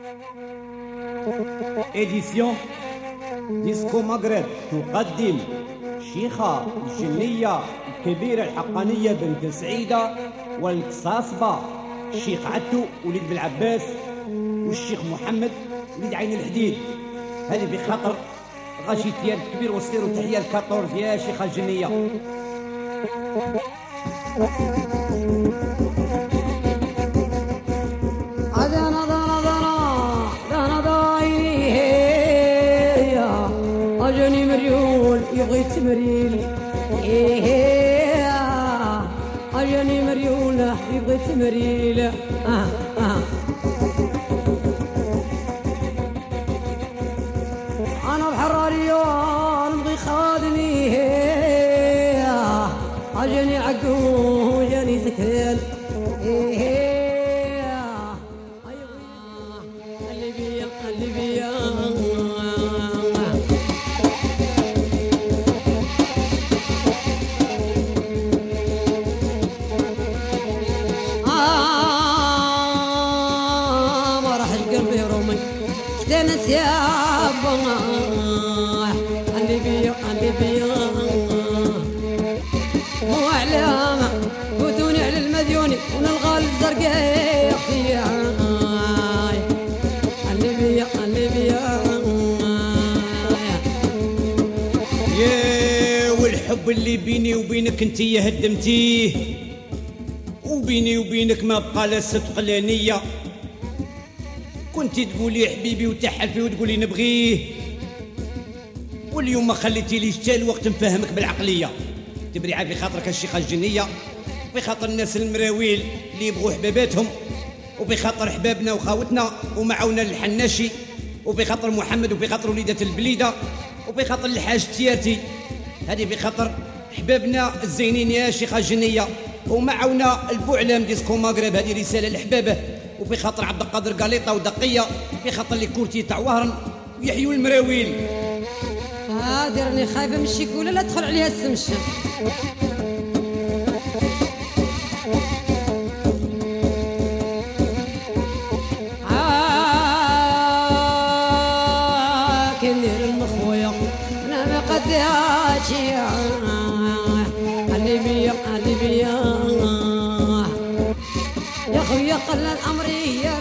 إديسيون ديسكو مغرب تقدم شيخة الجنية الكبيرة الحقانية بنت سعيدة والقصاصبة الشيخ عدو وليد بالعباس والشيخ محمد وليد عين الحديد. هذه بخاطر غاشي تيال كبير وصغير، وتحية الكاطورز يا شيخة الجنية. أجاني مريول يبغي تمريل، أجاني مريول يبغي تمريل. أنا بحراريون نبغي خادني، أجاني عقو جاني زكريل. اللي بيا اللي بيا كانت يا أبا اللي بيا اللي بيا مو علامة فوتوني على المديوني ونلغى الزرقاء يا اللي بيا اللي بيا يا والحب اللي بيني وبينك انتي هدمتيه، وبيني وبينك ما بقى لا صدق لا نية. كنتي تقولي حبيبي وتحلفي وتقولي نبغيه، واليوم ما خليتي لي حتى الوقت نفهمك بالعقليه. تبري عافي خاطرك الشيخه الجنيه، بخاطر الناس المراويل اللي يبغوا حباباتهم، وبخاطر حبابنا وخاوتنا ومعونا الحناشي، وبخاطر محمد، وبخاطر وليدات البليده، وبخاطر الحاج تياتي. هذه بخاطر حبابنا الزينين يا شيخه الجنيه، ومعونا البوعلام ديسكو مغرب. هذه رساله لحبابه، وفي خاطر عبد القادر قاليطه ودقيه، في خاطر لي كورتي تاع وهرن ويحيوا المراويل. هادي راني خايفه من الشيكوله لا تدخل عليها السمشه. كي ندير المخويا انا ما قديهاش اللي بيا اللي بيا يا خويا قل الامر هي